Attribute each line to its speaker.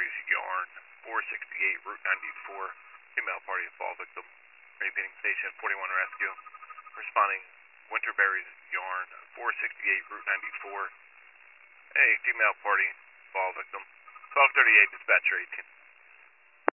Speaker 1: Winterberry's Yarn, 468 Route 94. Female party of fall victim. Repeating station 41 rescue. Responding Winterberry's Yarn, 468 Route 94. Hey, female party fall victim. 1238 dispatcher 18.